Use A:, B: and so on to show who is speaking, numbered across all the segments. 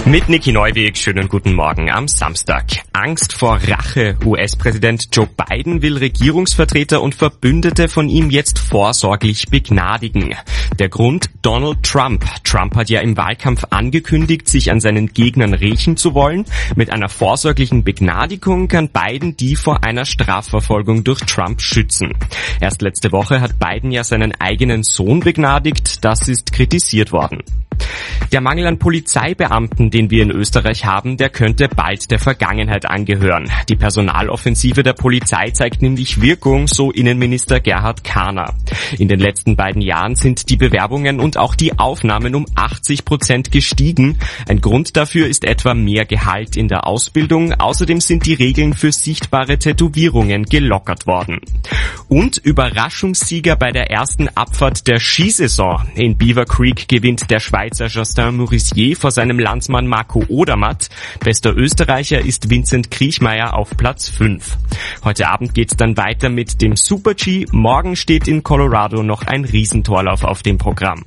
A: Mit Niki Neuweg, schönen guten Morgen am Samstag. Angst vor Rache. US-Präsident Joe Biden will Regierungsvertreter und Verbündete von ihm jetzt vorsorglich begnadigen. Der Grund? Donald Trump. Trump hat ja im Wahlkampf angekündigt, sich an seinen Gegnern rächen zu wollen. Mit einer vorsorglichen Begnadigung kann Biden die vor einer Strafverfolgung durch Trump schützen. Erst letzte Woche hat Biden ja seinen eigenen Sohn begnadigt. Das ist kritisiert worden. Der Mangel an Polizeibeamten, den wir in Österreich haben, der könnte bald der Vergangenheit angehören. Die Personaloffensive der Polizei zeigt nämlich Wirkung, so Innenminister Gerhard Kahner. In den letzten beiden Jahren sind die Bewerbungen und auch die Aufnahmen um 80% gestiegen. Ein Grund dafür ist etwa mehr Gehalt in der Ausbildung. Außerdem sind die Regeln für sichtbare Tätowierungen gelockert worden. Und Überraschungssieger bei der ersten Abfahrt der Skisaison. In Beaver Creek gewinnt der Schweizer Justin Morissier vor seinem Landsmann Marco Odermatt. Bester Österreicher ist Vincent Kriechmeier auf Platz 5. Heute Abend geht's dann weiter mit dem Super-G. Morgen steht in Colorado noch ein Riesentorlauf auf dem Programm.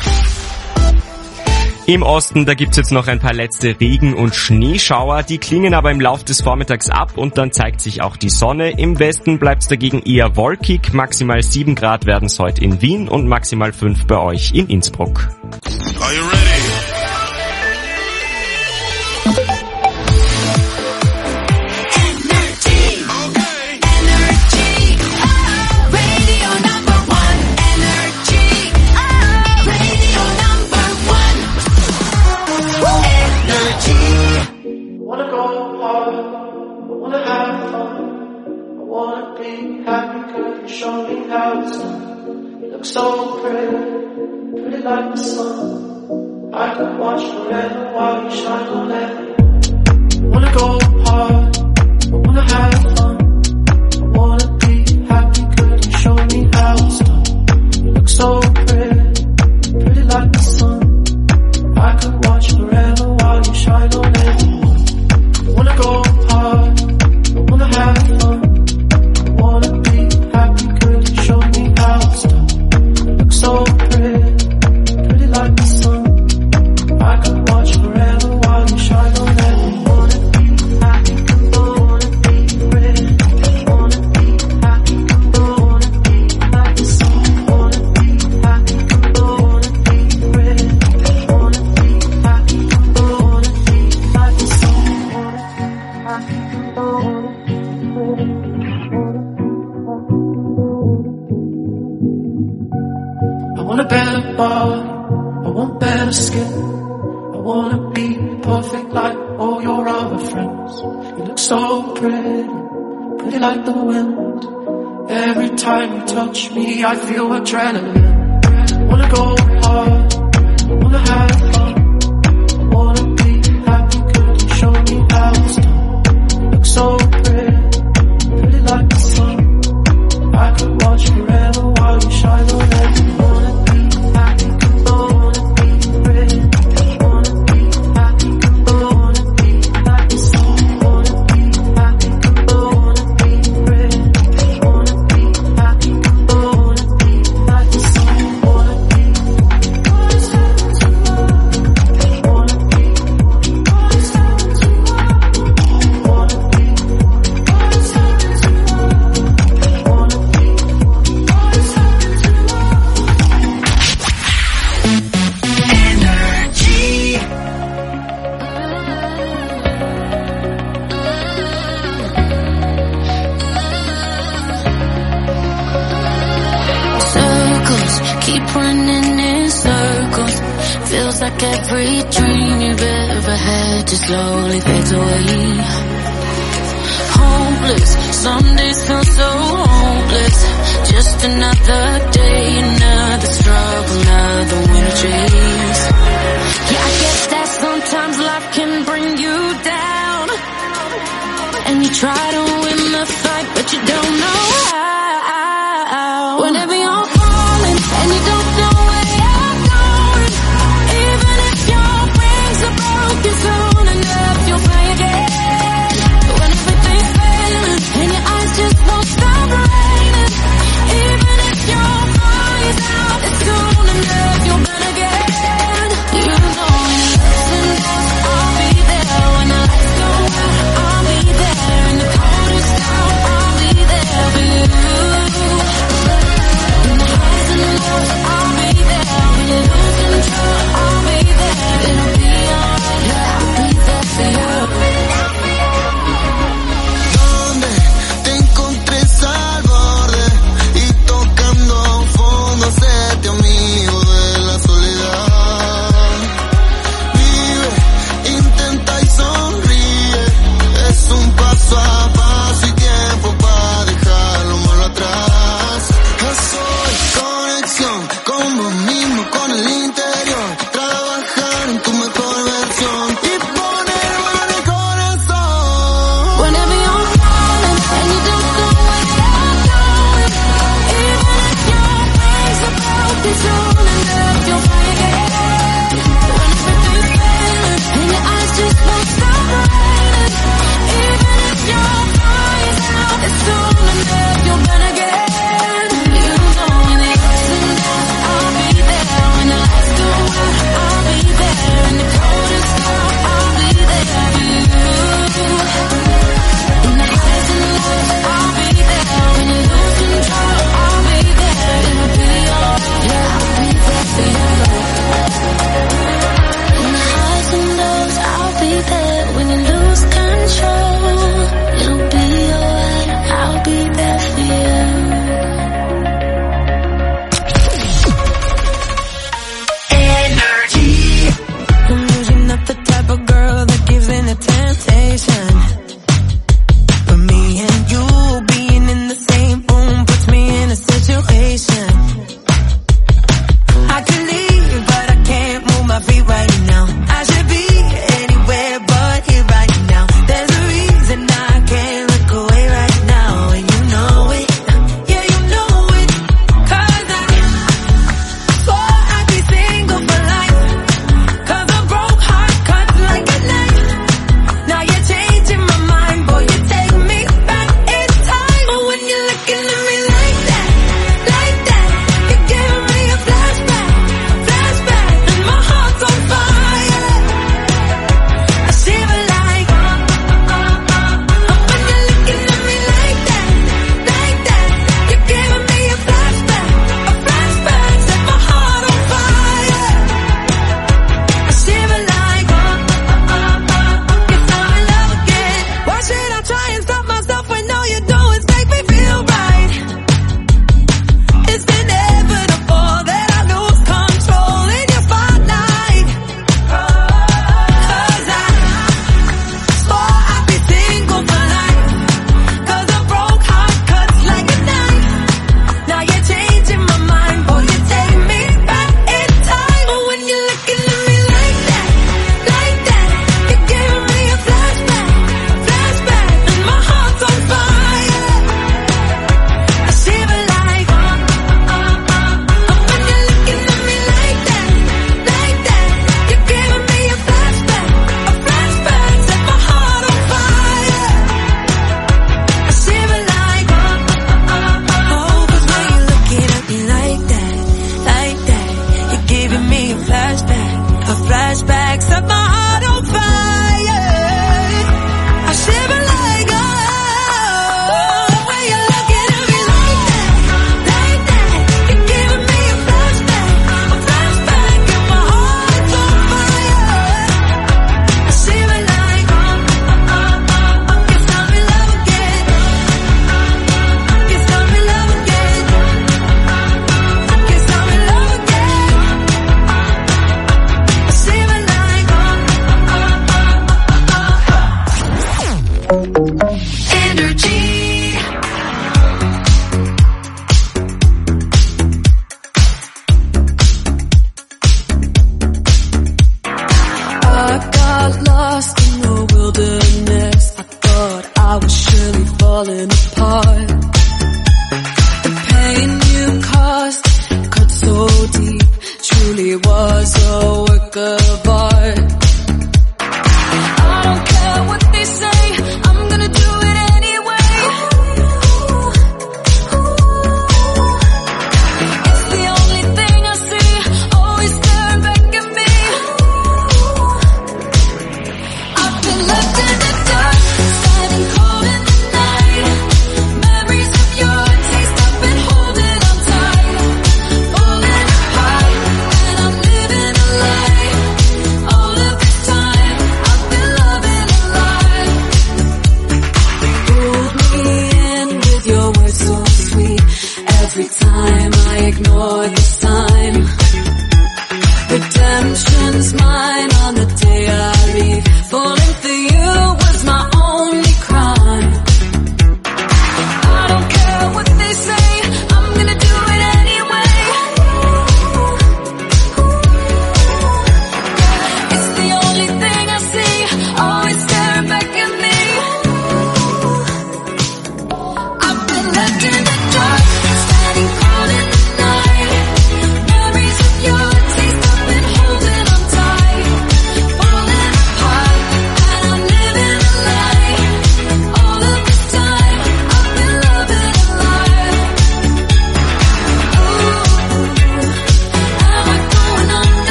A: Im Osten, da gibt's jetzt noch ein paar letzte Regen- und Schneeschauer, die klingen aber im Lauf des Vormittags ab und dann zeigt sich auch die Sonne. Im Westen bleibt's dagegen eher wolkig, maximal 7 Grad werden's heute in Wien und maximal 5 bei euch in Innsbruck.
B: Are you ready?
C: Show me how it's done. You look so pretty like the sun. I could watch forever while you shine on everyone. I wanna go hard, I wanna have fun. I wanna be happy, could you show me how it's done? You look so pretty like the sun. I could watch forever while you shine on everyone. I wanna go hard, I wanna have fun. I wanna be happy, could you show me how it's done? You look so pretty like the sun. I could watch forever while you shine on everyone. Wanna be happy, wanna be pretty. Wanna be happy, wanna be like the sun. Wanna be happy, wanna be pretty. Wanna be happy, wanna be like the sun. Wanna be happy, wanna be pretty. I want a better body, I want better skin. I wanna be perfect like all your other friends. You look so pretty like the wind. Every time you touch me, I feel adrenaline. I wanna go hard, I wanna have fun. I wanna be happy, could you show me how it's done? You look so pretty like the sun. I could watch forever while you shine on everyone.
D: Keep running in circles. Feels like every dream you've ever had just slowly fades away. Hopeless, some days feel so hopeless. Just another day, another struggle, another winter chase. Yeah, I guess that sometimes life can bring you down, and you try to win the fight, but you don't know how. Whenever you're falling and you don't know where you're going, even if your wings are broken, soon enough you'll fly again. When everything's failing and your eyes just won't stop raining, even if your body's out, it's soon enough you'll burn again. You know when listen, that's all. there when you lose control. It'll be alright, I'll be there for you.
C: Energy.
D: I'm usually not the type of girl that gives in to temptation, but me and you being in the same room puts me in a situation. I could leave, but I can't move my feet right now. I should be anywhere but here right now. There's a reason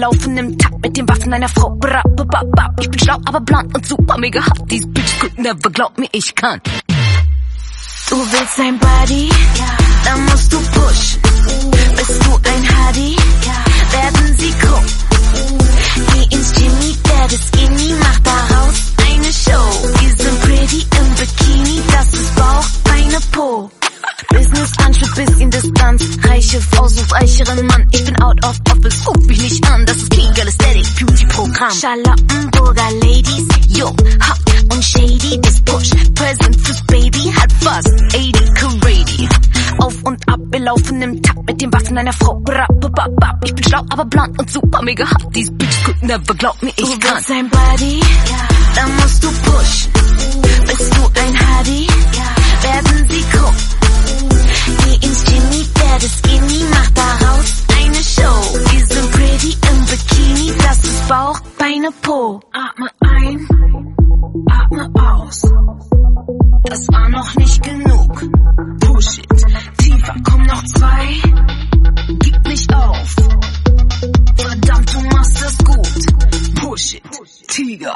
D: laufen im Takt mit den Waffen einer Frau. Ich bin schlau, aber blond und super mega hot. These bitches could never, glaub mir, ich kann. Du willst ein Buddy? Dann musst du pushen. Bist du ein Hardy? Werden sie gucken. Geh ins Jimmy, der das Skinny macht daraus eine Show. Wir sind pretty im Bikini, das ist Bauch, Beine, Po. Business Anschub, bisschen Distanz. Reiche Frau sucht reicheren Mann. Ich bin out of office, ruf mich nicht an. Das ist Kegel Aesthetic Beauty Programm. Charlottenburger Ladies, jung, hot und shady. Das Push, Present fürs Baby, hat fast 80 Karady. Auf und ab, wir laufen im Takt mit den Waffen einer Frau. Ich bin schlau, aber blond und super mega hot. These bitches could never, glaub mir, ich kann. Du willst ein Buddy? Dann musst du pushen. Bist du ein Hardy? Werden sie gucken. Geh ins Jimmy, der das Skinny macht daraus eine Show. Wir sind pretty im Bikini, das ist Bauch, Beine, Po. Atme ein, atme aus. Das war noch nicht genug. Push it, tiefer, komm noch 2. Gib nicht auf. Verdammt, du machst das gut. Push it, Tiger.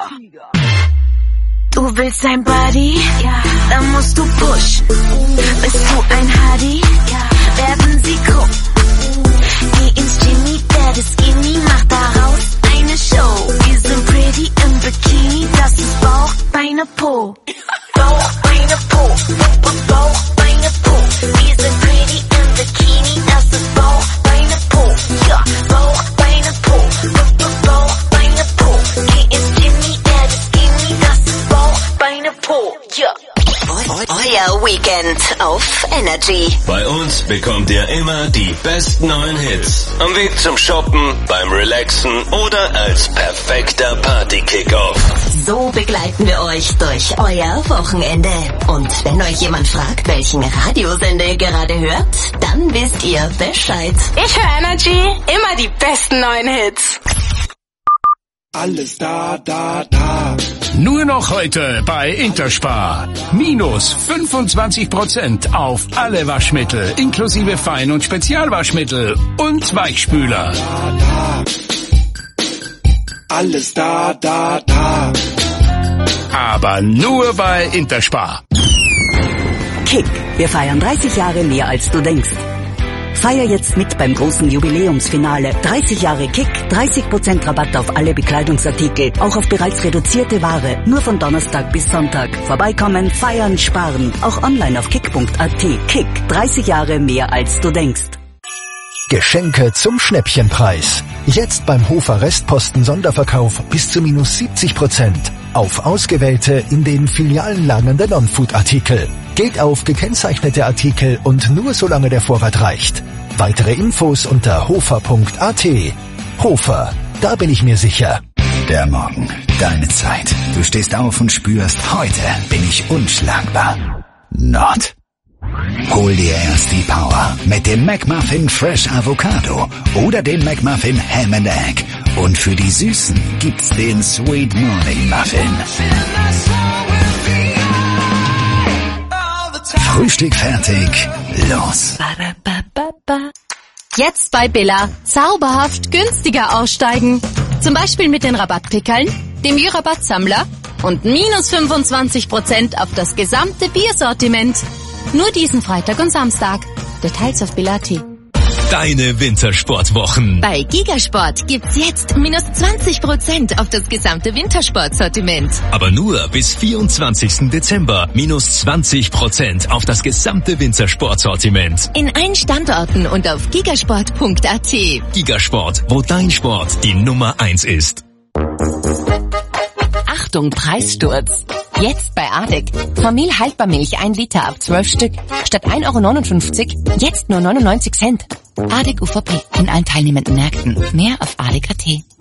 D: Du willst ein Buddy? Dann musst du pushen. Bist du ein Hardy? Werden sie gucken. Geh ins Jimmy, der das Skinny macht daraus eine Show. Wir sind pretty im Bikini, das ist Bauch, Beine, Po. Bauch, Beine, Po. Bauch, Beine, Po. Wir sind pretty im Bikini, das ist Bauch, Beine, Po. Ja, Bauch, Beine, Po. Bauch, Beine, Po. Geh ins Jimmy, der das Skinny, das ist Bauch, Beine, Po. Ja.
B: Euer Weekend auf Energy.
E: Bei uns bekommt ihr immer die besten neuen Hits. Am Weg zum Shoppen, beim Relaxen oder als perfekter Party-Kickoff.
B: So begleiten wir euch durch euer Wochenende. Und wenn euch jemand fragt, welchen Radiosender ihr gerade hört, dann wisst ihr Bescheid.
F: Ich höre Energy, immer die besten neuen Hits.
G: Alles da.
H: Nur noch heute bei Interspar. Minus 25% auf alle Waschmittel, inklusive Fein- und Spezialwaschmittel und Weichspüler.
G: Alles da.
H: Aber nur bei Interspar.
I: Kick. Wir feiern 30 Jahre mehr als du denkst. Feier jetzt mit beim großen Jubiläumsfinale. 30 Jahre Kick, 30% Rabatt auf alle Bekleidungsartikel, auch auf bereits reduzierte Ware. Nur von Donnerstag bis Sonntag. Vorbeikommen, feiern, sparen. Auch online auf kick.at. Kick, 30 Jahre mehr als du denkst.
J: Geschenke zum Schnäppchenpreis. Jetzt beim Hofer Restposten Sonderverkauf bis zu minus 70% auf ausgewählte in den Filialen lagernde Non-Food-Artikel. Geht auf gekennzeichnete Artikel und nur solange der Vorrat reicht. Weitere Infos unter hofer.at. Hofer, da bin ich mir sicher.
K: Der Morgen, deine Zeit. Du stehst auf und spürst, heute bin ich unschlagbar. Not. Hol dir erst die Power mit dem McMuffin Fresh Avocado oder dem McMuffin Ham and Egg. Und für die Süßen gibt's den Sweet Morning Muffin. Frühstück fertig, los.
L: Jetzt bei Billa zauberhaft günstiger aussteigen. Zum Beispiel mit den Rabattpickeln, dem Jü-Rabatt-Sammler und minus 25% auf das gesamte Biersortiment. Nur diesen Freitag und Samstag. Details auf Billa.at.
M: Deine Wintersportwochen.
L: Bei Gigasport gibt's jetzt minus 20% auf das gesamte Wintersportsortiment.
M: Aber nur bis 24. Dezember minus 20% auf das gesamte Wintersportsortiment.
L: In allen Standorten und auf gigasport.at.
M: Gigasport, wo dein Sport die Nummer 1 ist.
N: Achtung, Preissturz. Jetzt bei Adek. Famil Haltbarmilch 1 Liter ab 12 Stück. Statt 1,59 €, jetzt nur 99 Cent. Adek UVP in allen teilnehmenden Märkten. Mehr auf adek.at.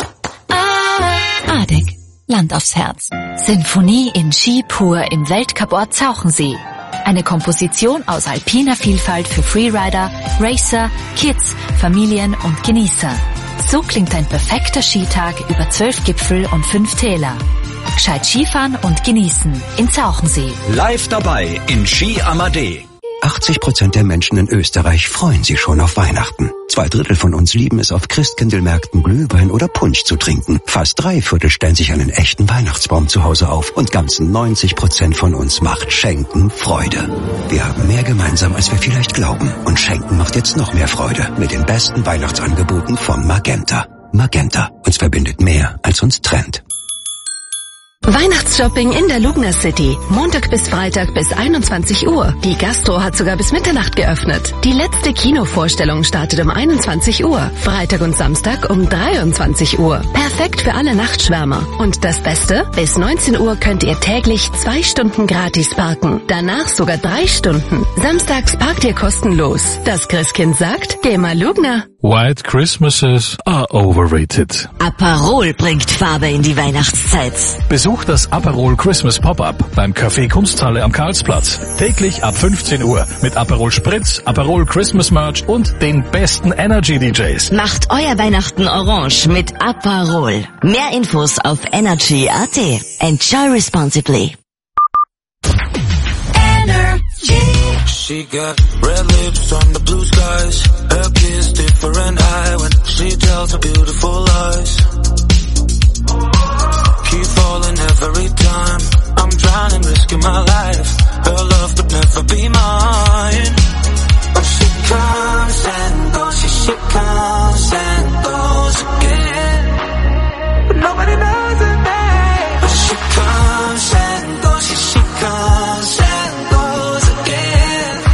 N: Adek. Land aufs Herz.
O: Sinfonie in Ski pur im Weltcuport Zauchensee. Eine Komposition aus alpiner Vielfalt für Freerider, Racer, Kids, Familien und Genießer. So klingt ein perfekter Skitag über 12 Gipfel und 5 Täler. Gescheit Skifahren und genießen in Zauchensee.
P: Live dabei in Ski Amadee. 80% der Menschen in Österreich freuen sich schon auf Weihnachten. 2/3 von uns lieben es, auf Christkindlmärkten Glühwein oder Punsch zu trinken. Fast 3/4 stellen sich einen echten Weihnachtsbaum zu Hause auf. Und ganzen 90% von uns macht Schenken Freude. Wir haben mehr gemeinsam, als wir vielleicht glauben. Und Schenken macht jetzt noch mehr Freude mit den besten Weihnachtsangeboten von Magenta. Magenta. Uns verbindet mehr, als uns trennt.
Q: Weihnachtsshopping in der Lugner City. Montag bis Freitag bis 21 Uhr. Die Gastro hat sogar bis Mitternacht geöffnet. Die letzte Kinovorstellung startet um 21 Uhr. Freitag und Samstag um 23 Uhr. Perfekt für alle Nachtschwärmer. Und das Beste? Bis 19 Uhr könnt ihr täglich 2 Stunden gratis parken. Danach sogar 3 Stunden. Samstags parkt ihr kostenlos. Das Christkind sagt, geh mal Lugner.
R: White Christmases are overrated.
B: Aperol bringt Farbe in die Weihnachtszeit.
R: Besucht das Aperol Christmas Pop-Up beim Café Kunsthalle am Karlsplatz. Täglich ab 15 Uhr mit Aperol Spritz, Aperol Christmas Merch und den besten Energy DJs.
B: Macht euer Weihnachten orange mit Aperol. Mehr Infos auf energy.at. Enjoy responsibly.
S: She got red lips on the blue skies. Her kiss different eye when she tells her beautiful lies. Keep falling every time. I'm drowning, risking my life. Her love could never be mine. But she comes and goes, she comes and goes again. But nobody knows her name. But she comes and goes, she comes and goes again.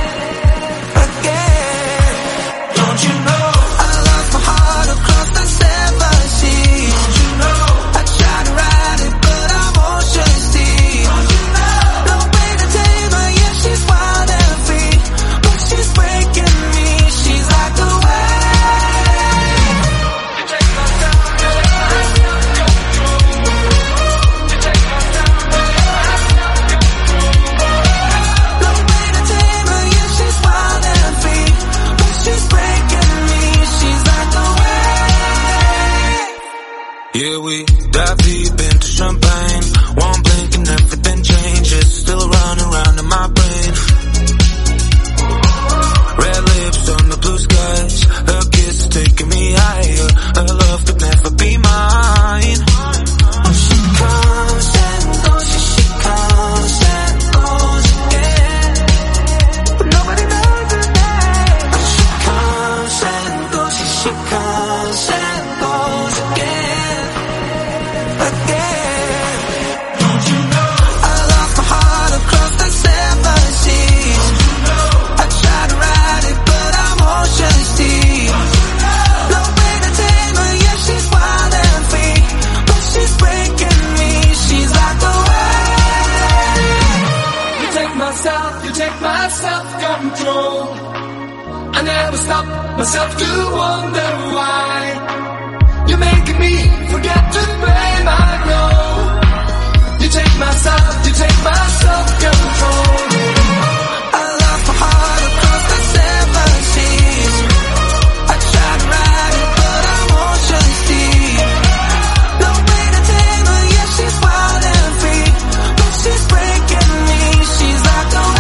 S: Don't you know I lost my heart across the 7 seas? Don't you know I tried to ride it but I'm ocean-deep? Don't you know no way to tame her, yeah she's wild and free, but she's breaking me, she's like a wave. You take my step, you take my step, no way to tame her, yeah she's wild and free, but she's breaking me, she's like a wave. Yeah, we dive deep into champagne. One blink and everything changes. Still running around in my brain. Red lips on the blue skies. Her kiss is taking me higher. Her love could never be mine. Oh, she comes and goes, she comes and goes again. But nobody knows her name. Oh, she comes and goes, she comes and goes again. Again. Don't you know I lost my heart across the 7 seas? Don't you know I tried to ride it but I'm ocean-deep? No way to tame her, yeah she's wild and free, but she's breaking me, she's like a wave. You take my self-control. I never stop myself to wonder why. You're making me forget to play my role. You take my self-control. I lost my heart across the 7 seas. I tried to ride it but I'm ocean-deep. No way to tame her, yeah she's wild and free, but she's breaking me, she's like a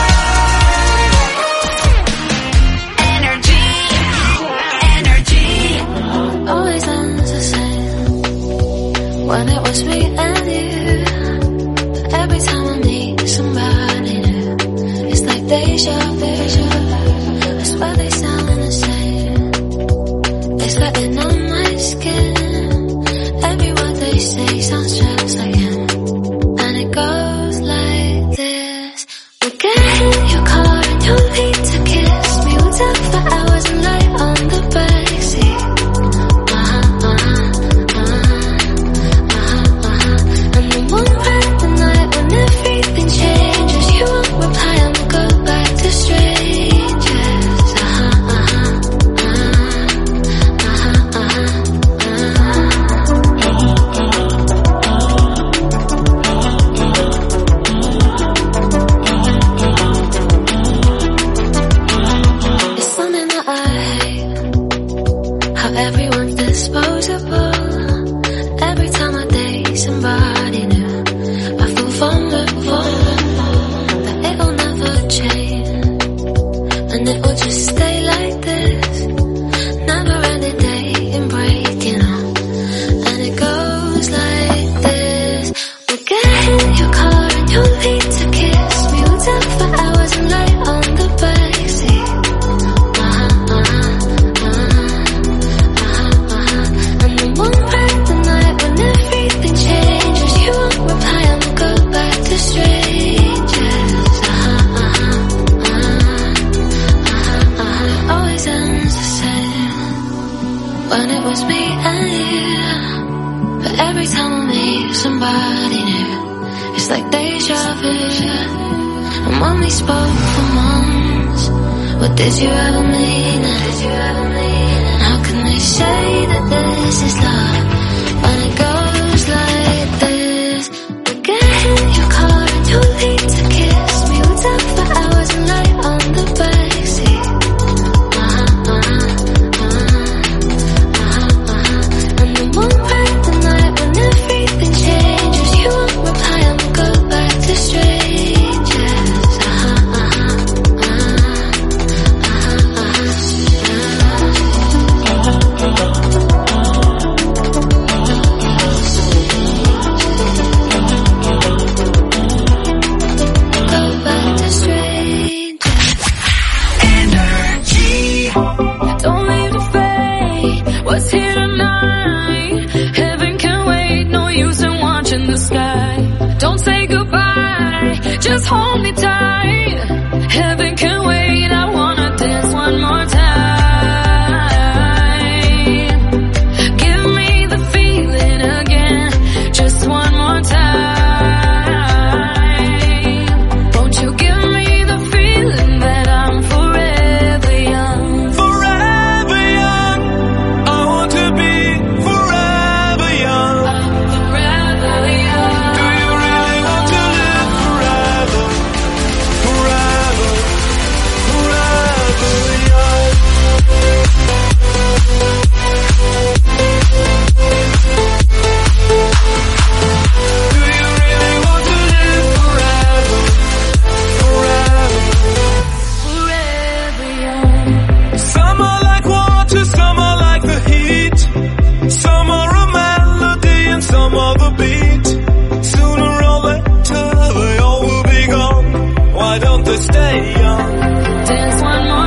D: Energy. Always ends the same when it was me and you. But every time I need somebody new, it's like deja vu. I swear they sound the same. It's letting on my skin. Every word they say sounds just like him. And it goes like this. We get in your car and you need to kiss me. We talk for hours and lie on the backseat. And then one bright the night when everything changes, you won't reply and we'll go back to strangers. It's something that I hate, how everyone's disposable. Every time I date somebody new, I feel vulnerable, that it'll never change, and it will just stay like this. when it was me and you. But every time I meet somebody new, it's like deja vu. And when we spoke for months, what did you ever mean? How can they say that this is love when it goes like this? Get in your car and you leave to kiss me. We talk for hours and lay on the backseat. And then one bright the night when everything changes, you won't reply and we'll go back to strangers. What's here tonight? Heaven can wait, no use in watching the sky. Don't say goodbye, just hold me tight. Heaven can wait, I wanna dance one more time. Give me the feeling again, just one more time. Won't you give me the feeling that I'm forever young?
S: Forever young. I want to be forever young.
D: Forever young.
S: Do you really want to live forever? Forever, forever young. Do you really want to live forever? Forever,
D: Forever young.
S: some are like water, some are like the heat. Some are a melody and some are the beat. Sooner or later they all will be gone. Why don't they stay young?
D: Dance one more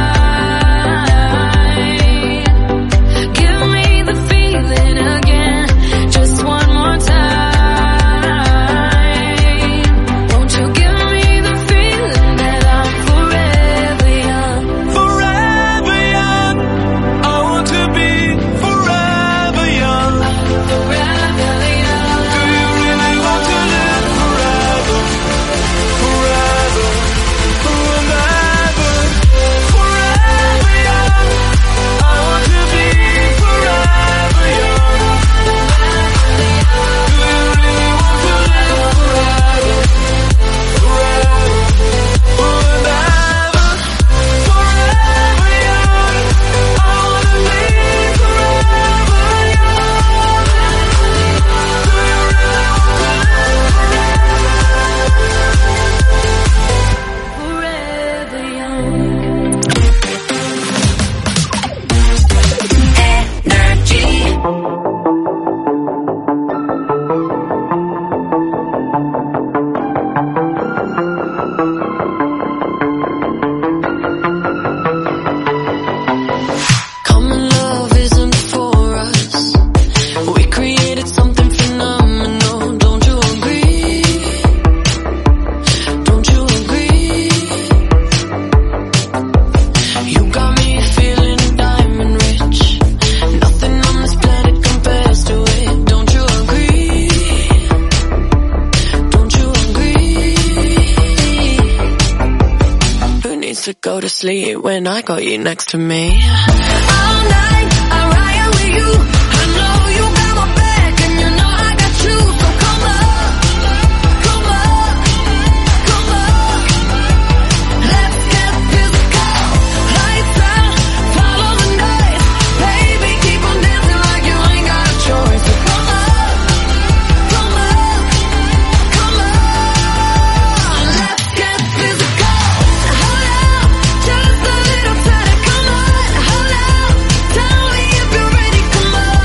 D: time. Give me the feeling again, just one more time. Won't you give me the feeling that I'm forever young?
S: Forever young. I want to be forever young.
D: Forever young.
S: Do you really want to live forever? Forever, forever, forever young. I want to be forever young. Do you really want to live forever? Forever, forever, forever young. I want to be forever young. Do you really want to live
D: Forever young. Common love isn't for us. We created something phenomenal. Don't you agree? Don't you agree? You got me feeling diamond rich. Nothing on this planet compares to it. Don't you agree? Don't you agree? Who needs to go to sleep when I got you next to me? All night I ride with you. I know you got my back and you know I got you. So come up, come up, come up. Let's get physical. Lights out, follow the noise. Baby, keep on dancing like you ain't got a choice. So come up, come up, come up. Let's get physical. Hold up, just a little tighter. Come on, hold up. Tell me if you're ready. Come on.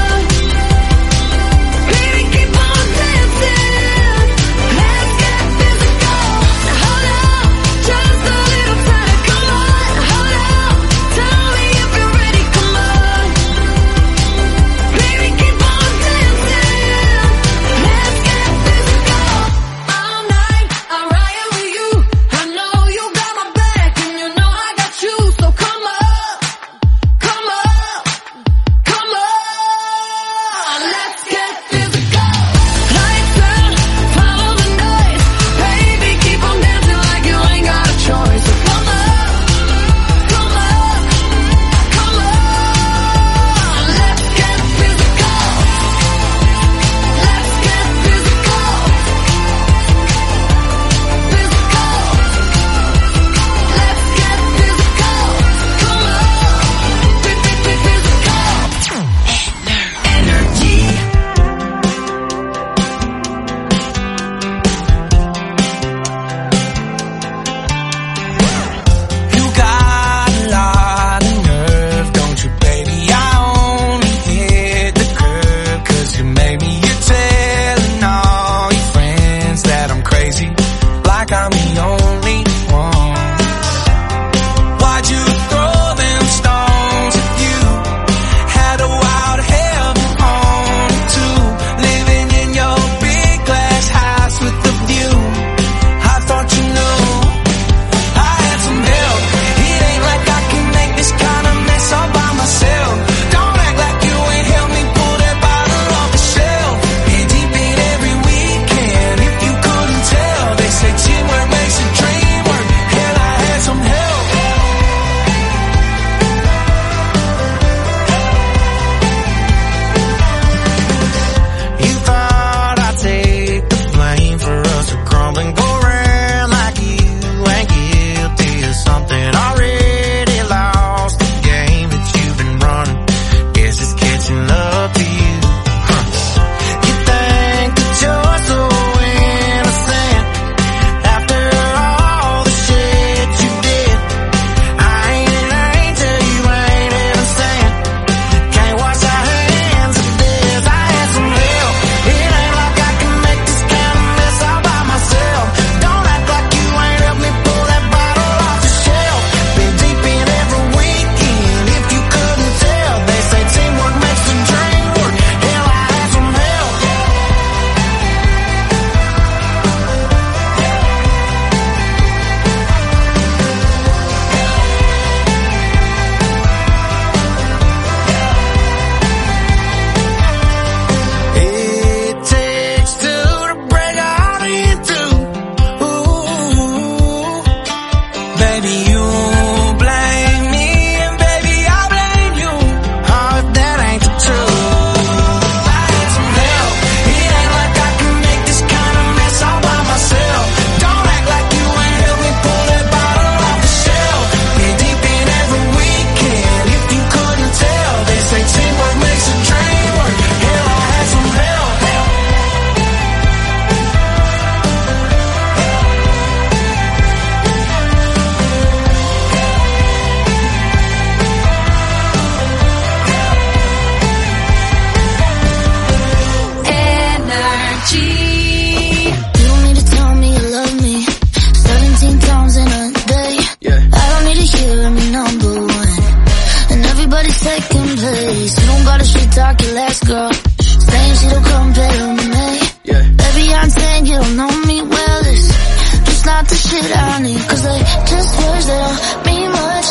D: second place. You don't gotta shit talk your last girl. Saying she don't compare to me. Yeah. Baby, I'm saying you don't know me well. It's just not the shit I need. Cause they just words that don't mean much.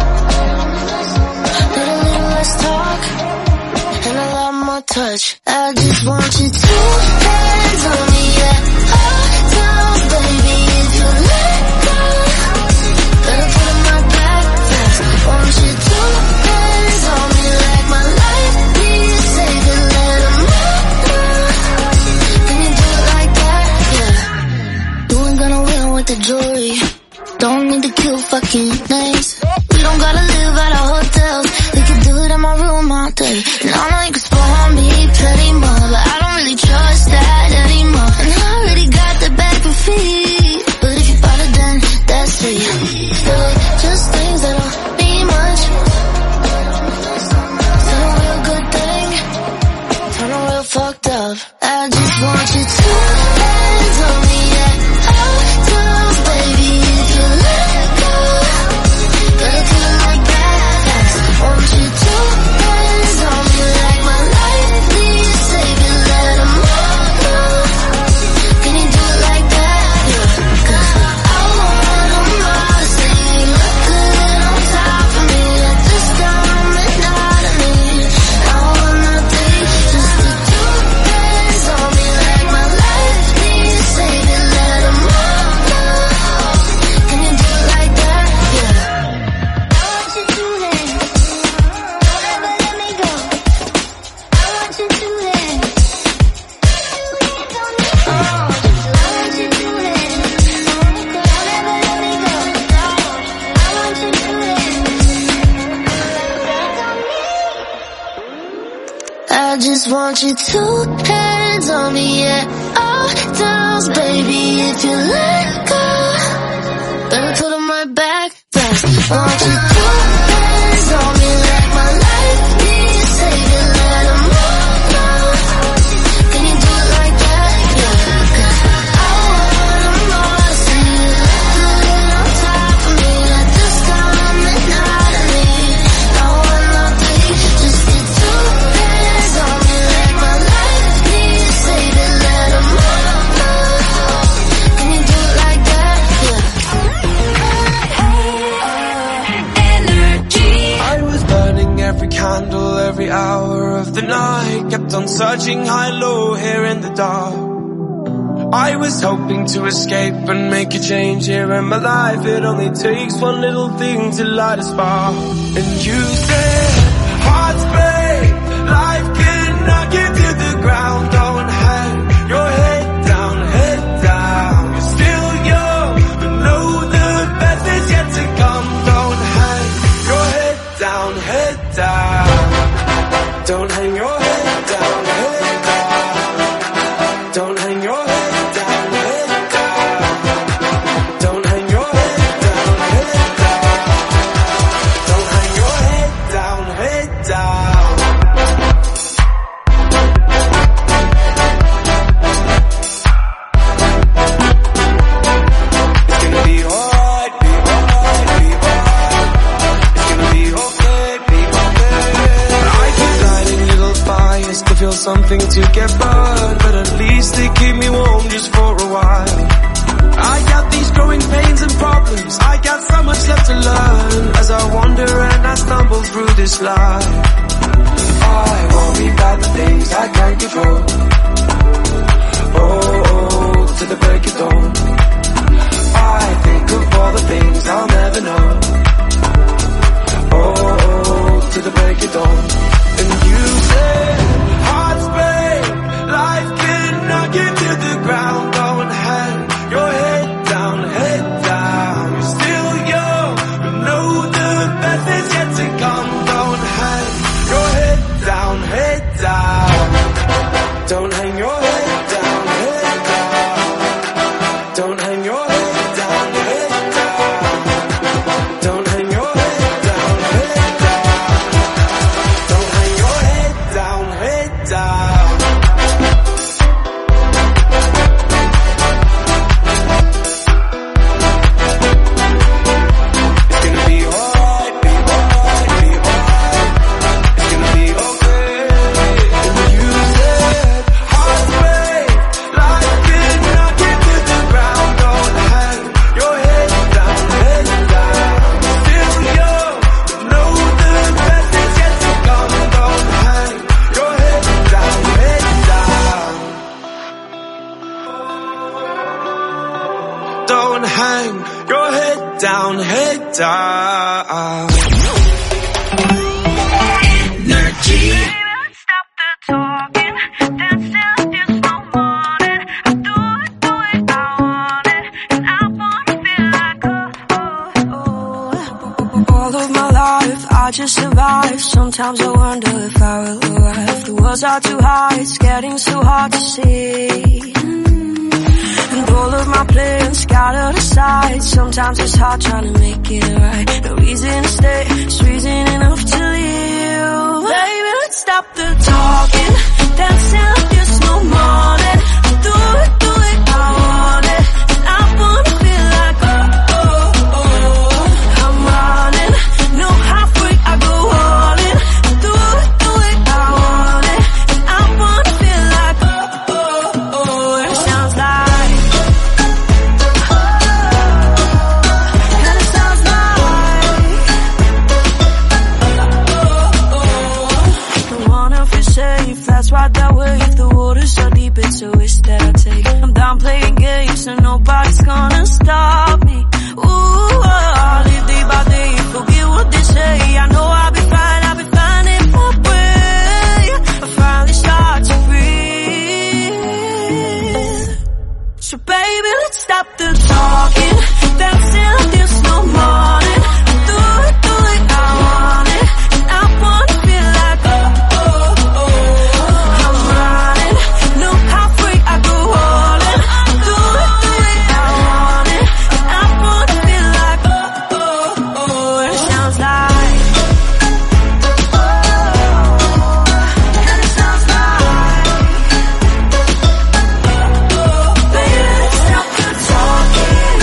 D: Need a little less talk and a lot more touch. I just want you to hands on me at all times, baby. If you let go, better put on my back fast. Want you to hands on me like my life. Please save it, let 'em know. Can you do it like that? Yeah. You ain't gonna win with the jewelry. Don't need to kill fucking names. We don't gotta live at our hotels. We can do it in my room all day. And I know you can spoil me plenty more, but I don't really trust that anymore. And I already got the back and feet, but if you bought it then that's it. Really just things that don't mean much. Turn a real good thing, turn a real fucked up. I just want you to hands on me at all times, baby. If you let go, better do it like that. Want you to hands on me like my life. Please save it, let 'em know. Can you do it like that? Yeah. Cause I want 'em all to say you look good on top of me at this time and not of me. I want nothing, just the two hands on me like my life. Please save it, let 'em know. Can you do it like that? Yeah. I want you to then. Don't ever let me go. I want you to then. I want you to then. Don't ever let me go. I want you to then. I just want you to hands on me at all times, baby. If you let go, better put 'em right back fast. Want you to hands on me like my life. Please save it, let 'em know. Can you do it like that? Yeah. I want 'em all to see you look good on top of me at this time and not of me. I want nothing, just the two hands on me like my life. Please save it, let 'em know. Can you do it like that? Yeah.
S: I was burning every candle, every hour of the night. Kept on searching high, low, here in the dark. I was hoping to escape and make a change here in my life. It only takes one little thing to light a spark. And you said, hearts break, life can knock you to the ground. Don't hang your head down, head down. You're still young, but know the best is yet to come. Don't hang your head down, head down. Don't hang your head down, head down. Don't hang your head down, head down. Don't hang your head down, head down. Don't hang your head down, head down. It's gonna be alright, be alright, be alright. It's gonna be okay, be okay. I keep lighting little fires to feel something to get burned, but at least they keep me warm just for a while. I got these growing pains and problems, I got so much left to learn as I wander and I stumble through this life. I worry about the things I can't control. Oh, to the break of dawn. I think of all the things I'll never know. Oh, to the break of dawn. And you said, hearts break, life can knock you to the ground. Don't hang your head down, head down. You're still young, but know the best is yet to come. Don't hang your head down, head down. Don't hang your head down, head down. Don't hang your head down, head down. Don't hang your head down, head down. Don't hang your head down, head down. It's gonna be alright, be alright, be alright. down, head down.
C: Energy.
Q: I just survive. Sometimes I wonder if I will arrive. The words are too high, it's getting so hard to see. And all of my plans scattered aside. Sometimes it's hard trying to make it right. No reason to stay, it's reason enough to leave. Baby, let's stop the talking, dancing like there's no morning. Do it, I want it. And I wanna feel like I'm running. No halfway, I go all in. Do it, I want it. And I wanna feel like it sounds like. And it sounds like. Don't wanna feel safe, that's right that way. If the water's so deep, it's a risk that I take. I'm done playing games, so nobody's gonna stop me. Ooh, I'll live day by day, forget what they say. I know I'll be fine in my way. I finally start to breathe. So baby, let's stop the talking, dancing like there's no morning. Do it, I want it. And I wanna feel like I'm running. No halfway, I go all in. Do it, I want it. And I wanna feel like and it sounds like. And it sounds like. Baby, let's stop the talking,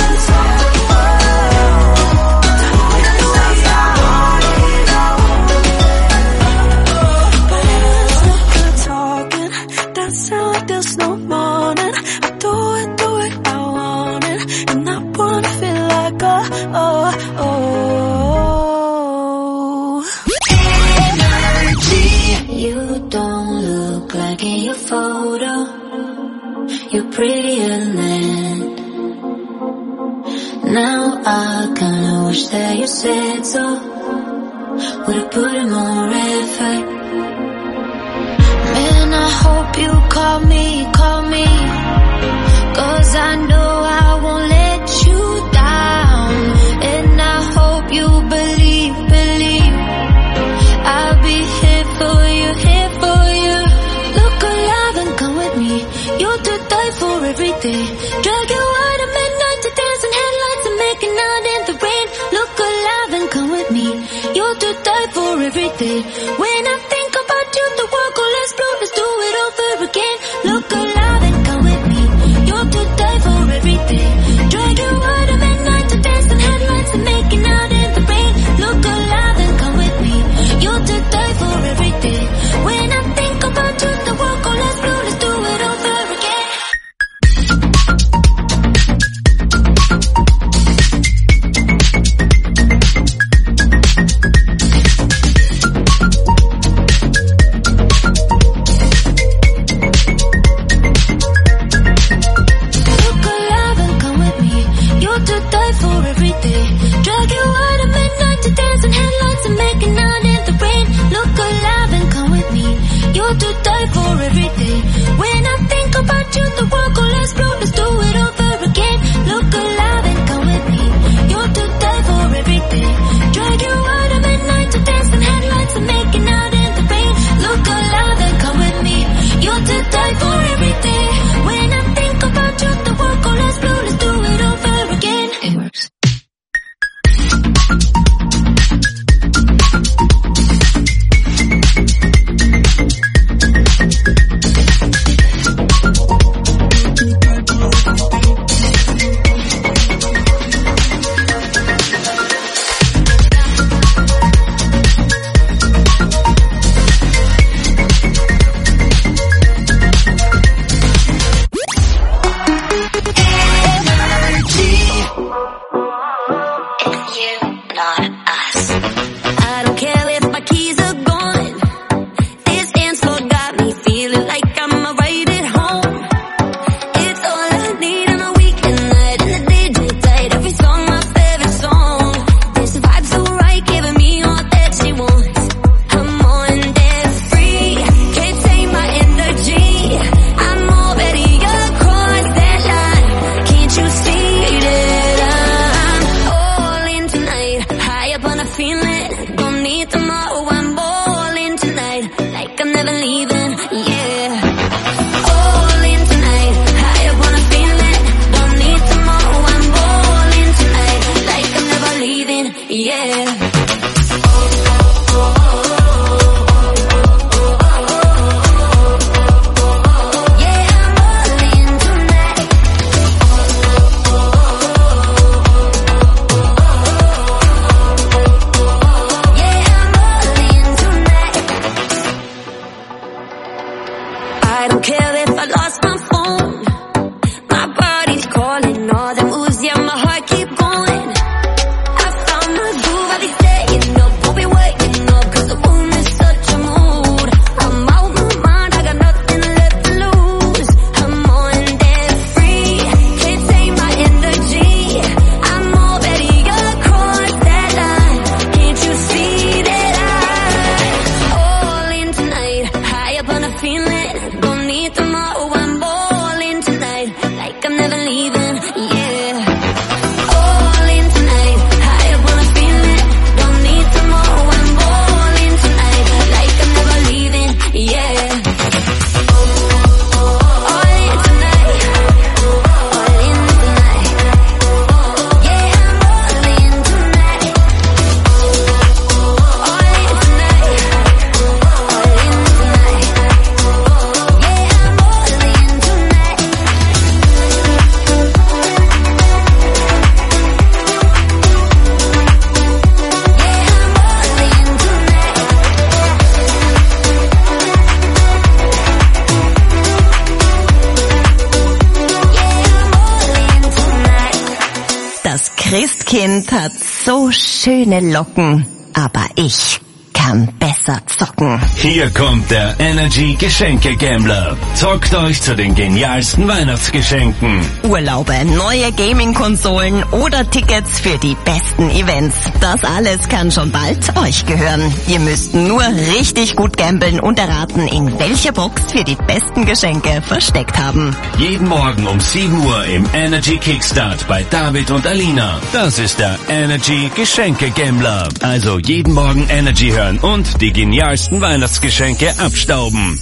Q: dancing like there's no morning. I do it, I want it. And I wanna feel like
C: Energy.
D: You don't look like in your photo. You're prettier than. Now I kinda wish that you said so. Would've put in more effort. Man, I hope you call me. 'Cause I know I won't let you down. And I hope you believe. I'll be here for you. Look alive and come with me. You're to die for every day. Drag you out at midnight to dance in headlights and making out in the rain. Look alive and come with me. You're to die for every day. When I think about you, the world goes less blue. Let's do it over again. Look alive and come with me. You're to die for every day. Drag you out at midnight to dance in headlights and making out in the rain. Look alive and come with me. You're to die for every day. When I think about you, the world goes less blue. Let's do it over again. Look alive and come with me. You're to die for every day. Drag you out at midnight to dance in headlights and making out in the rain. Look alive and come with me. You're to die for every day. When I think about you, the world goes less blue. Let's do it over again. Look alive and come with me. You're to die for every day. Drag you out at midnight to dance in headlights and making out in the rain. Look alive and come with me. You're to die for every day. When I think about you, the world goes less blue. Let's do it over again. It works. I don't care if I lost my phone. My body's calling, all the moves, yeah, my heart keep going. I found my groove, I'll be staying up, we'll be waking up, cause the room is such a mood. I'm out my mind, I got nothing left to lose. I'm on and free, can't tame my energy. I'm already across that line, can't you see that I'm all in tonight, high up on a feeling, don't need tomorrow, I'm all in tonight, like I'm never leaving, yeah. All in tonight, high up on a feeling, don't need tomorrow, I'm all in tonight, like I'm never leaving, yeah. All in tonight, all in tonight, yeah, I'm all in tonight. All in tonight, all in tonight, yeah, I'm all in tonight.
B: Das Christkind hat so schöne Locken, aber ich kann besser zocken.
E: Hier kommt der Energy Geschenke Gambler. Zockt euch zu den genialsten Weihnachtsgeschenken.
B: Urlaube, neue Gaming-Konsolen oder Tickets für die besten Events. Das alles kann schon bald euch gehören. Ihr müsst nur richtig gut gamblen und erraten, in welcher Box wir die besten Geschenke versteckt haben.
E: Jeden Morgen um 7 Uhr im Energy Kickstart bei David und Alina. Das ist der Energy Geschenke Gambler. Also jeden Morgen Energy hören und die genialsten Weihnachtsgeschenke abstauben.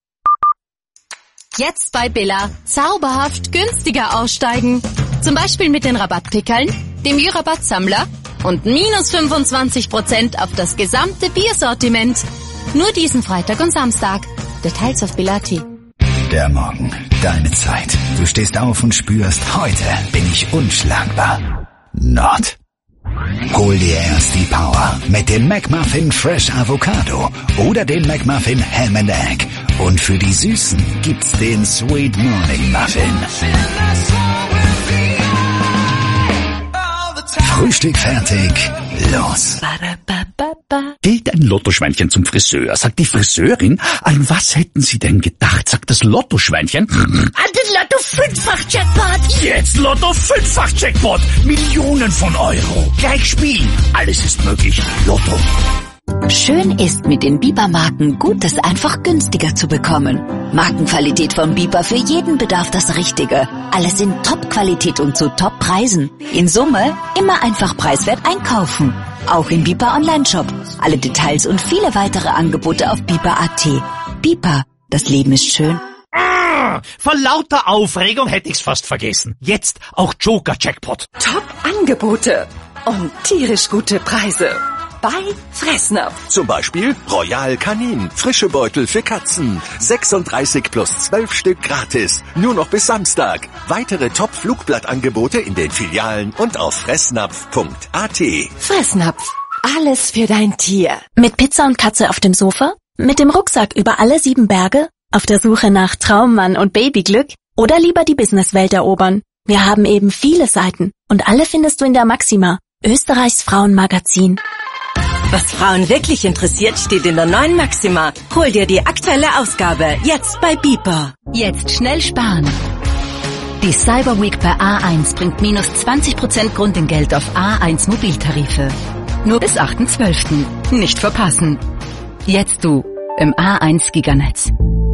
L: Jetzt bei Billa zauberhaft günstiger aussteigen. Zum Beispiel mit den Rabattpickeln, dem Jurabat-Sammler und minus 25% auf das gesamte Biersortiment. Nur diesen Freitag und Samstag. Details auf Billa.at.
K: Der Morgen, deine Zeit. Du stehst auf und spürst, heute bin ich unschlagbar. Not. Hol dir erst die Power mit dem McMuffin Fresh Avocado oder dem McMuffin Ham and Egg. Und für die Süßen gibt's den Sweet Morning Muffin. Frühstück fertig, los.
H: Geht ein Lottoschweinchen zum Friseur, sagt die Friseurin. An was hätten Sie denn gedacht, sagt das Lottoschweinchen? An den Lotto-5-fach-Jackpot. Jetzt Lotto-5-fach-Jackpot. Millionen von Euro. Gleich spielen. Alles ist möglich. Lotto.
O: Schön ist, mit den Biber-Marken Gutes einfach günstiger zu bekommen. Markenqualität von Biber, für jeden Bedarf das Richtige. Alles in Top-Qualität und zu Top-Preisen. In Summe immer einfach preiswert einkaufen. Auch im Biber Online-Shop. Alle Details und viele weitere Angebote auf Biber.at. Biber, das Leben ist schön.
T: Vor lauter Aufregung hätte ich's fast vergessen. Jetzt auch Joker-Jackpot.
Q: Top-Angebote und tierisch gute Preise. Bei Fressnapf.
U: Zum Beispiel Royal Canin, frische Beutel für Katzen. 36 plus 12 Stück gratis. Nur noch bis Samstag. Weitere Top-Flugblattangebote in den Filialen und auf fressnapf.at.
Q: Fressnapf. Alles für dein Tier.
V: Mit Pizza und Katze auf dem Sofa? Mit dem Rucksack über alle 7 Berge? Auf der Suche nach Traummann und Babyglück? Oder lieber die Businesswelt erobern? Wir haben eben viele Seiten. Und alle findest du in der Maxima, Österreichs Frauenmagazin.
W: Was Frauen wirklich interessiert, steht in der neuen Maxima. Hol dir die aktuelle Ausgabe, jetzt bei Biber.
O: Jetzt schnell sparen. Die Cyber Week bei A1 bringt minus 20% Grundentgelt auf A1 Mobiltarife. Nur bis 8.12. Nicht verpassen. Jetzt du im A1 Giganetz.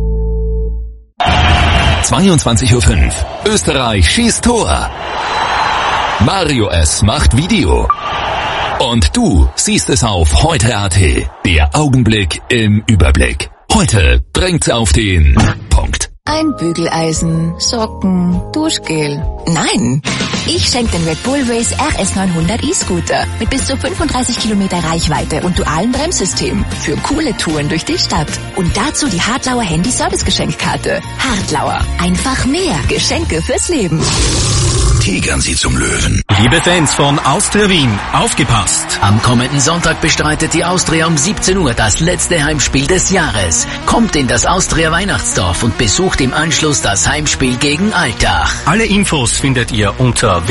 M: 22:05 Uhr. Österreich schießt Tor. Mario S. macht Video. Und du siehst es auf heute.at. Der Augenblick im Überblick. Heute bringt's auf den Punkt.
N: Ein Bügeleisen, Socken, Duschgel. Nein, ich schenke den Red Bull Race RS 900 E-Scooter mit bis zu 35 Kilometer Reichweite und dualem Bremssystem für coole Touren durch die Stadt. Und dazu die Hartlauer Handy-Service-Geschenkkarte. Hartlauer, einfach mehr Geschenke fürs Leben.
K: tigern sie zum Löwen.
A: Liebe Fans von Austria Wien, aufgepasst!
F: Am kommenden Sonntag bestreitet die Austria um 17 Uhr das letzte Heimspiel des Jahres. Kommt in das Austria Weihnachtsdorf und besucht im Anschluss das Heimspiel gegen Altach.
A: Alle Infos findet ihr unter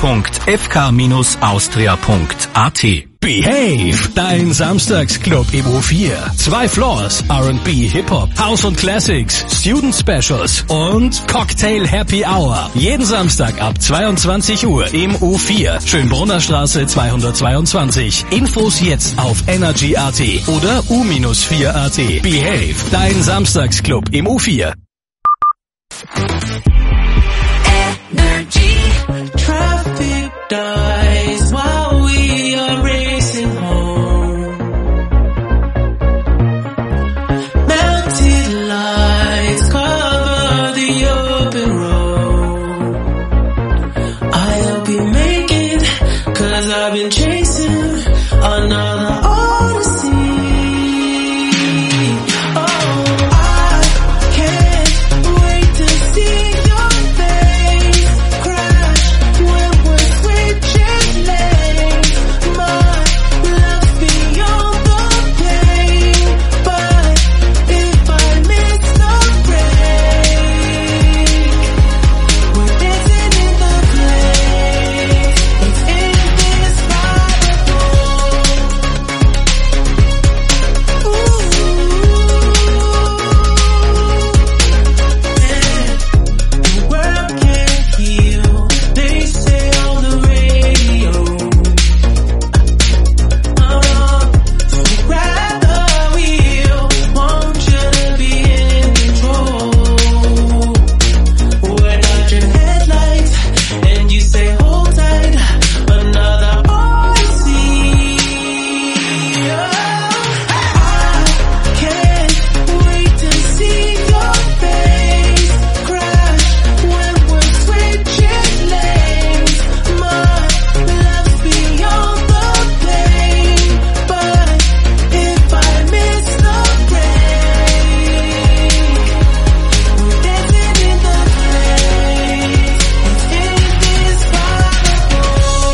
A: www.fk-austria.at. Behave, dein Samstagsclub im U4. 2 Floors, R&B, Hip-Hop, House und Classics, Student Specials und Cocktail Happy Hour. Jeden Samstag ab 22 Uhr im U4, Schönbrunner Straße 222. Infos jetzt auf Energy.at oder U-4.at. Behave, dein Samstagsclub im U4.
C: Energy, traffic dies while we are racing home. Mounted lights cover the open road. I'll be making, 'cause I've been chasing another odyssey. Oh, I can't wait to see your face crash when we're switching lanes. My love's beyond the pain, but if I miss the break, we're dancing in the place. It's indescribable. The world can't heal, they say on the radio. So grab the wheel, want you to be in control. We're not your headlights, and you say hold tight, another odyssey. I can't wait to see your face crash when we're switching lanes. My love's beyond the pain, but if I miss the break, we're dancing in the place. It's indescribable.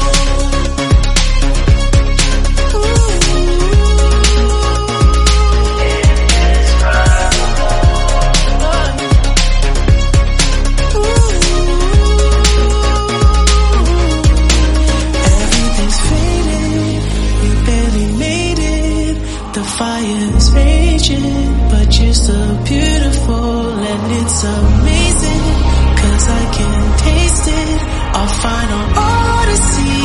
C: Everything's faded, we barely made it. The fire's raging, but you're so beautiful and it's amazing. 'Cause I can taste it, our final odyssey.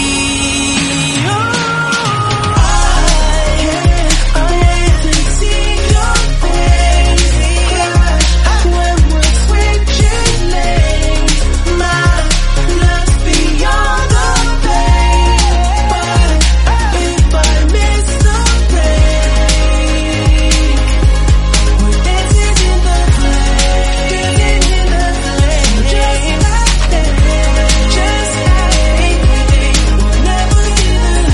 C: I can't see your face crash when we're switching lanes. My love's beyond the pain, but if I miss the break, we're dancing in the place, just like that, just like we'll never be the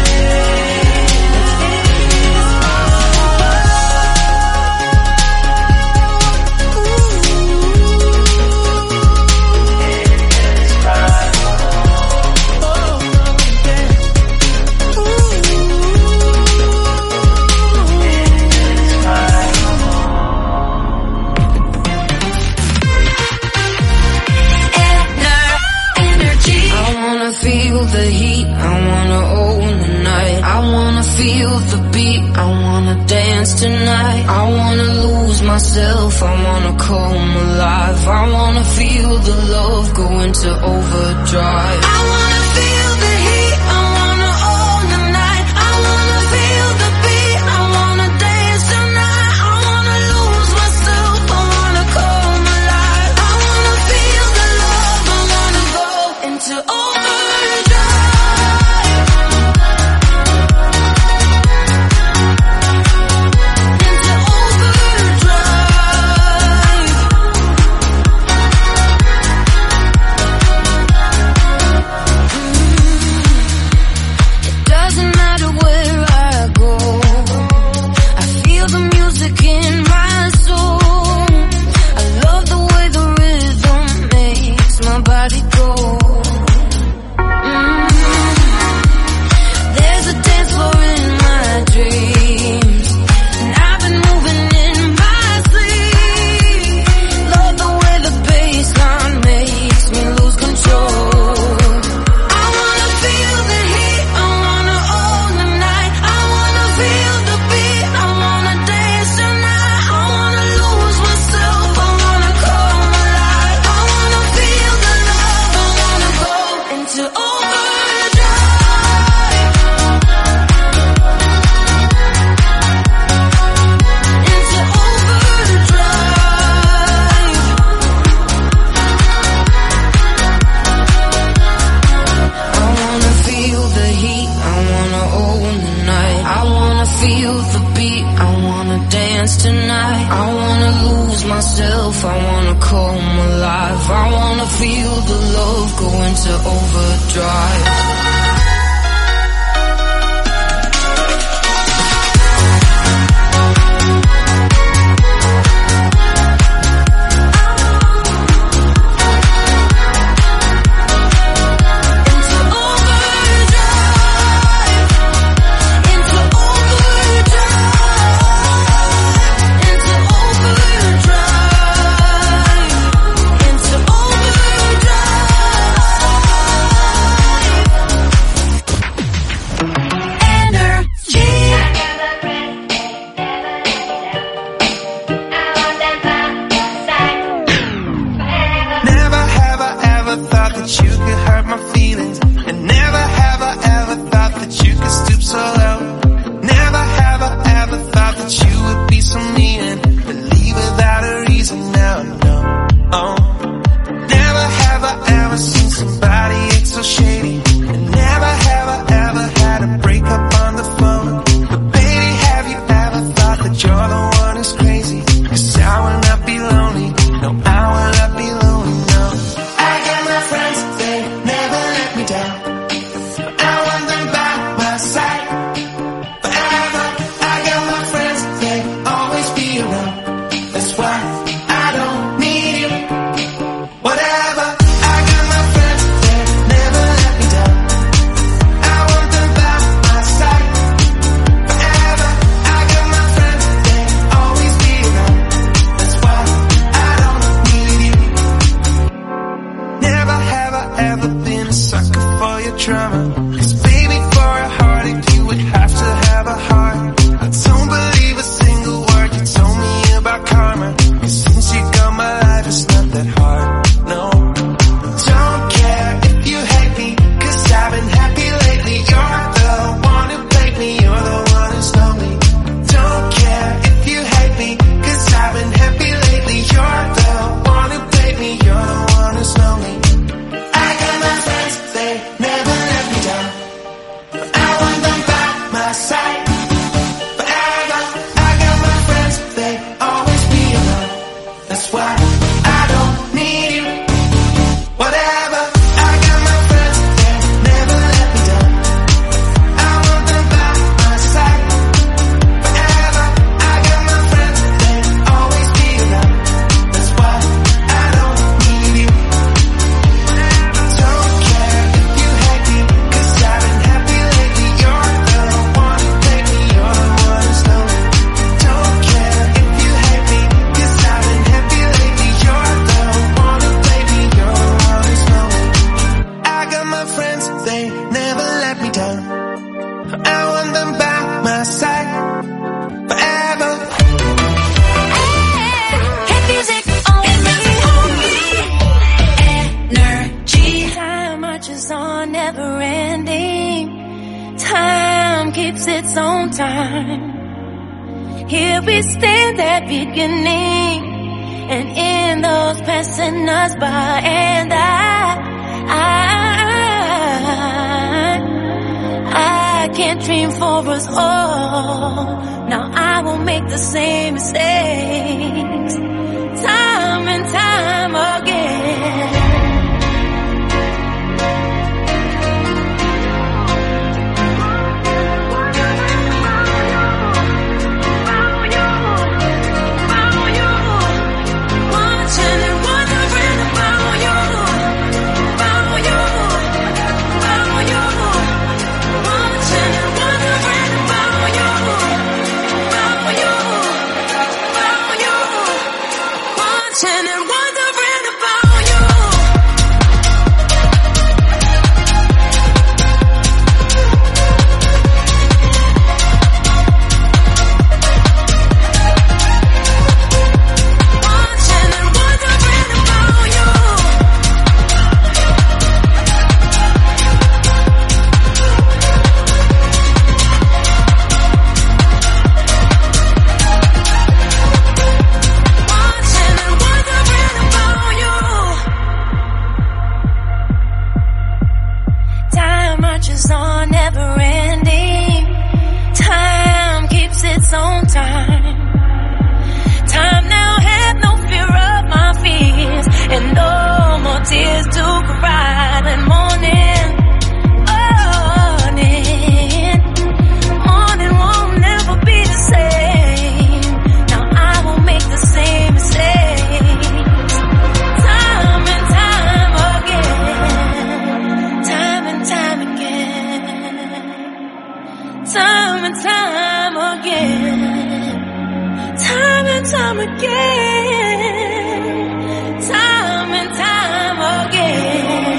D: I wanna feel the heat, I wanna own the night. I wanna feel the beat, I wanna dance tonight. I wanna lose myself, I wanna come alive. I wanna feel the love go into overdrive. I wanna feel the heat, I wanna own the night. I wanna feel the beat, I wanna dance tonight. I wanna lose myself, I wanna come alive. I wanna feel the love, I wanna go into overdrive. dance tonight. I wanna lose myself, I wanna come alive. I wanna feel the love go into overdrive. And wonder time again, time and time again.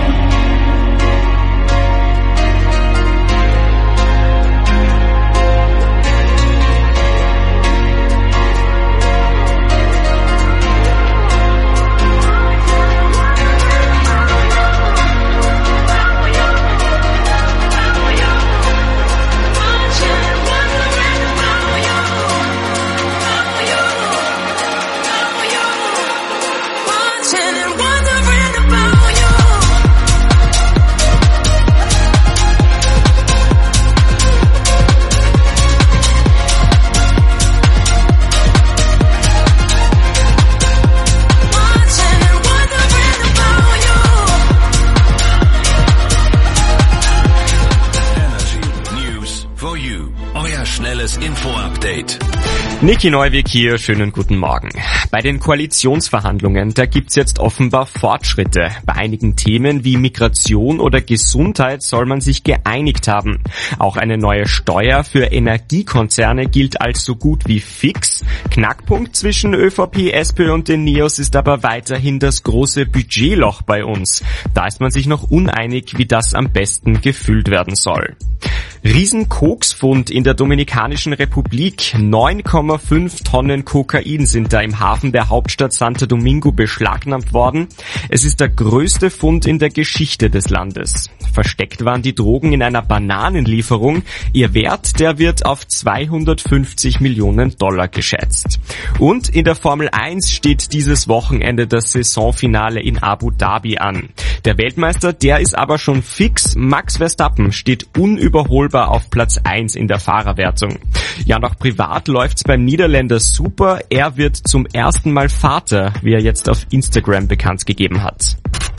E: Info-Update.
G: Niki Neuweg hier, schönen guten Morgen. Bei den Koalitionsverhandlungen, da gibt's jetzt offenbar Fortschritte. Bei einigen Themen wie Migration oder Gesundheit soll man sich geeinigt haben. Auch eine neue Steuer für Energiekonzerne gilt als so gut wie fix. Knackpunkt zwischen ÖVP, SPÖ und den Neos ist aber weiterhin das große Budgetloch bei uns. Da ist man sich noch uneinig, wie das am besten gefüllt werden soll. Riesenkoksfund in der Dominikanischen Republik. 9,5 Tonnen Kokain sind da im Hafen der Hauptstadt Santo Domingo beschlagnahmt worden. Es ist der größte Fund in der Geschichte des Landes. Versteckt waren die Drogen in einer Bananenlieferung. Ihr Wert, der wird auf 250 Millionen Dollar geschätzt. Und in der Formel 1 steht dieses Wochenende das Saisonfinale in Abu Dhabi an. Der Weltmeister, der ist aber schon fix. Max Verstappen steht unüberholbar auf Platz 1 in der Fahrerwertung. Ja, und auch privat läuft's beim Niederländer super. Er wird zum ersten Mal Vater, wie er jetzt auf Instagram bekannt gegeben hat.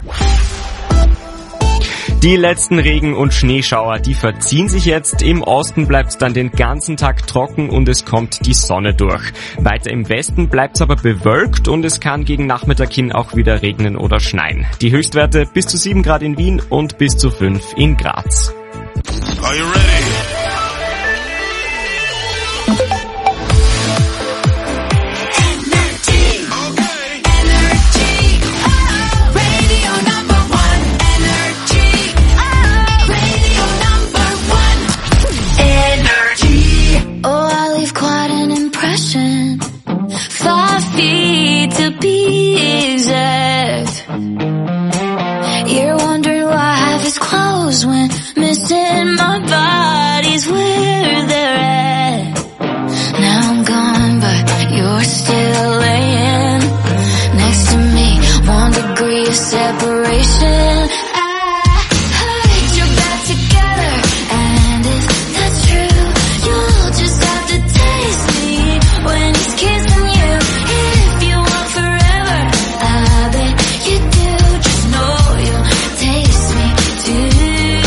G: Die letzten Regen- und Schneeschauer, die verziehen sich jetzt. Im Osten bleibt's dann den ganzen Tag trocken und es kommt die Sonne durch. Weiter im Westen bleibt's aber bewölkt und es kann gegen Nachmittag hin auch wieder regnen oder schneien. Die Höchstwerte bis zu 7 Grad in Wien und bis zu 5 in Graz.
I: Are you ready?
D: You're wondering why I have his clothes when missing my body's where they're at. Now I'm gone, but you're still laying next to me. 1 degree of separation. I heard you're back together, and if that's true, you'll just have to taste me when he's kissing you. If you want forever, I bet you do. Just know you'll taste me too.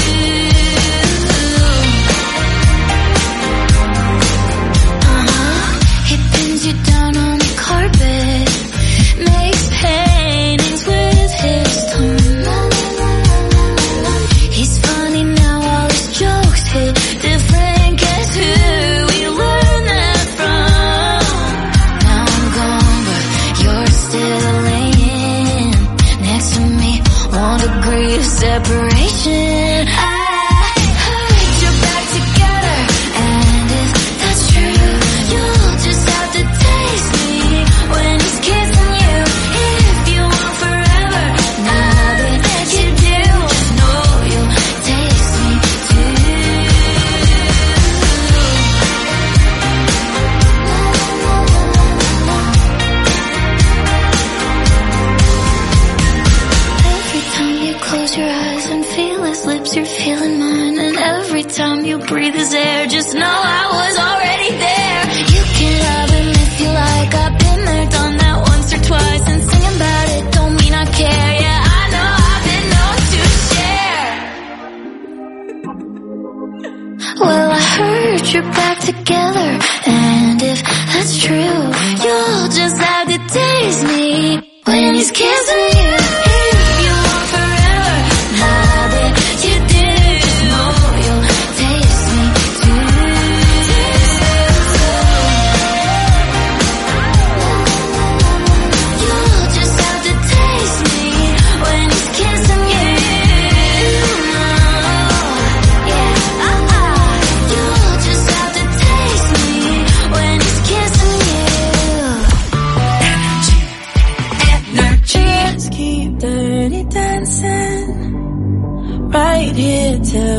D: He pins you down on the carpet, makes paintings with his tongue. He's funny now, all his jokes hit different. Guess who we learned that from? Now I'm gone, but you're still laying next to me. 1 degree of separation. I heard you're back together, and if that's true, you'll just have to taste me when he's kissing you. If you want forever, I bet you do. Just know you'll taste me too. Every time you close your eyes and feel his lips, you're feeling mine. And every time you breathe his air, just know I was already there. You can love him if you like. I've been there, done that once or twice. And singing about it don't mean I care. Yeah, I know I've been known to share. Well, I heard you're back together, and if that's true, you'll just have to taste me when he's kissing you. If you want forever, I bet you do. Just know you'll taste me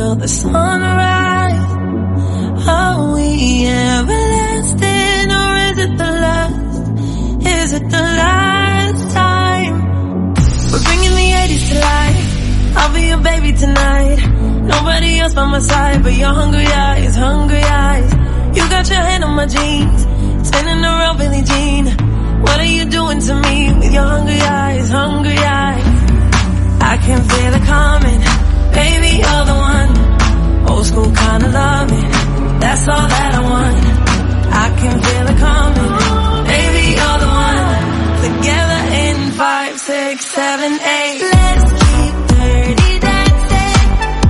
C: till the sunrise. Are we everlasting or is it the last? Is it the last time? We're bringing the 80s to life. I'll be your baby tonight. Nobody else by my side but your hungry eyes, hungry eyes. You got your hand on my jeans, spinning around Billie Jean. What are you doing to me with your hungry eyes, hungry eyes? I can feel it coming, baby, you're the one. Old school kind of loving, that's all that I want. I can feel it coming, baby, you're the one. Together in 5, 6, 7, 8. Let's keep dirty dancing,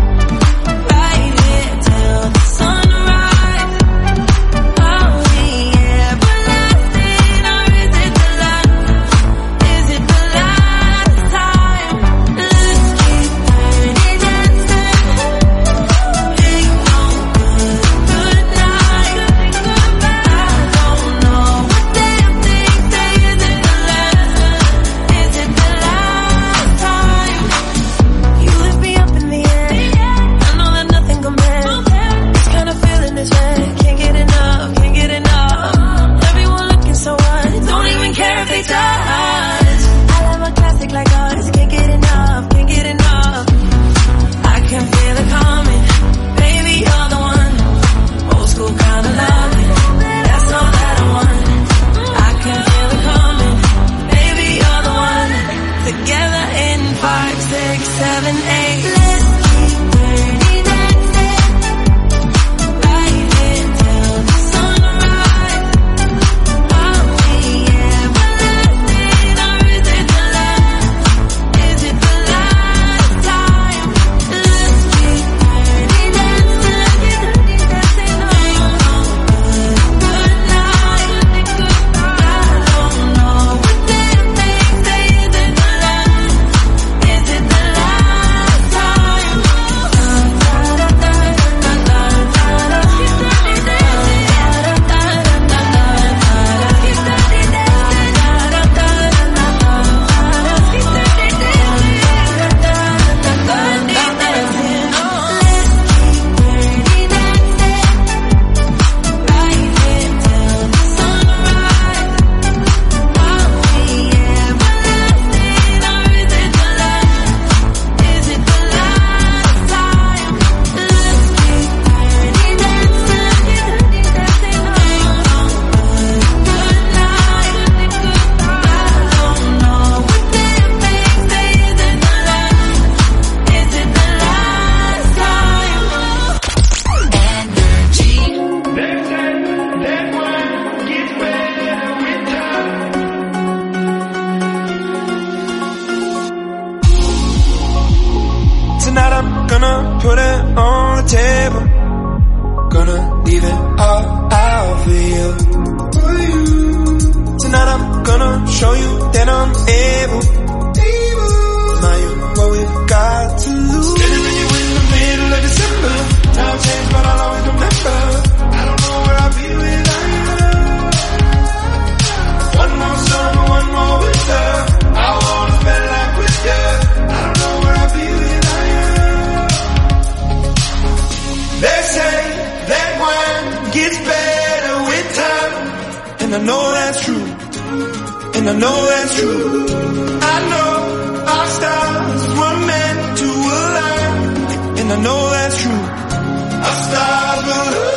C: right here till the sunrise. Are we everlasting or is it the last? Is it the last time? Let's keep dirty dancing. Ain't no good night. I don't know what damn thing say. Is it the last? Is it the last time? You lift me up in the air. I know that nothing compares. This kind of feeling is rare. Can't get enough, can't get enough. Everyone looking so what? Don't even care if they touch. I love a classic like ours. Can't get enough, can't get enough. I can feel it coming, baby, you're the one. Old school kind of loving, that's all that I want. I can feel it coming, baby, you're the one. Together in 5, 6, 7, 8. Let's keep dirty dancing, right here till the sunrise. Are we everlasting or is it the last? Is it the last time? Let's keep dirty dancing, ain't no good night. I don't know what damn thing say. Is it the last? Is it the last time?
S: Tonight I'm gonna put it on the table. Gonna leave it all out for you. Tonight I'm gonna show you that I'm able. Now you what we've got to lose. Getting you in the middle of December. Now change but I'll always remember. I don't know where I'll be without you. One more summer, one more winter. I wanna spend life with you. I don't know where I'll be without you. They say that wine gets better with time, and I know that's true, and I know that's true. I know our stars were meant to align, and I know that's true. Our stars will align.